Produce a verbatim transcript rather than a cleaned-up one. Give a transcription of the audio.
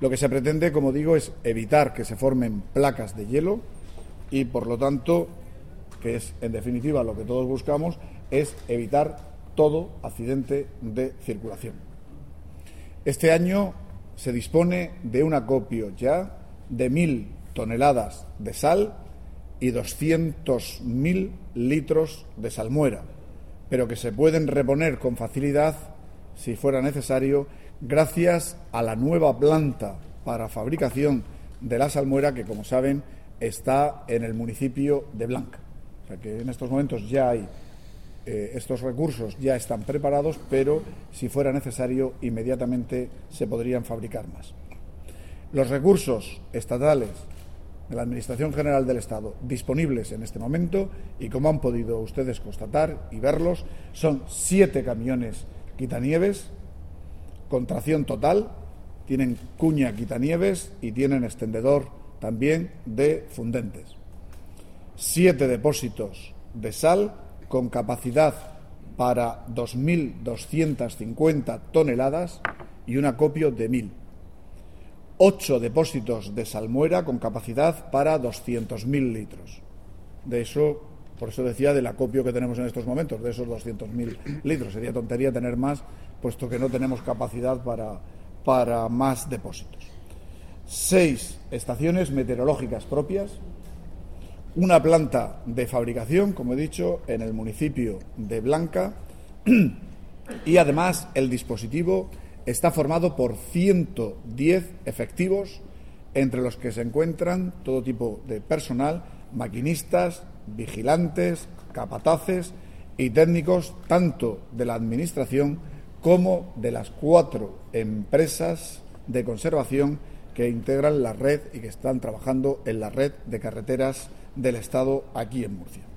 Lo que se pretende, como digo, es evitar que se formen placas de hielo y, por lo tanto, que es en definitiva lo que todos buscamos, es evitar todo accidente de circulación. Este año se dispone de un acopio ya de mil toneladas de sal y doscientos mil litros de salmuera, pero que se pueden reponer con facilidad, si fuera necesario, gracias a la nueva planta para fabricación de la salmuera que, como saben, está en el municipio de Blanca. O sea que en estos momentos ya hay, eh, estos recursos ya están preparados, pero si fuera necesario, inmediatamente se podrían fabricar más. Los recursos estatales de la Administración General del Estado disponibles en este momento, y como han podido ustedes constatar y verlos, son siete camiones quitanieves con tracción total, tienen cuña quitanieves y tienen extendedor también de fundentes. Siete depósitos de sal con capacidad para dos mil doscientas cincuenta toneladas y un acopio de mil. Ocho depósitos de salmuera con capacidad para doscientos mil litros. De eso, por eso decía del acopio que tenemos en estos momentos, de esos doscientos mil litros. Sería tontería tener más, puesto que no tenemos capacidad para, para más depósitos. Seis estaciones meteorológicas propias, una planta de fabricación, como he dicho, en el municipio de Blanca, y además el dispositivo está formado por ciento diez efectivos, entre los que se encuentran todo tipo de personal, maquinistas, vigilantes, capataces y técnicos, tanto de la Administración como de las cuatro empresas de conservación que integran la red y que están trabajando en la red de carreteras del Estado aquí en Murcia.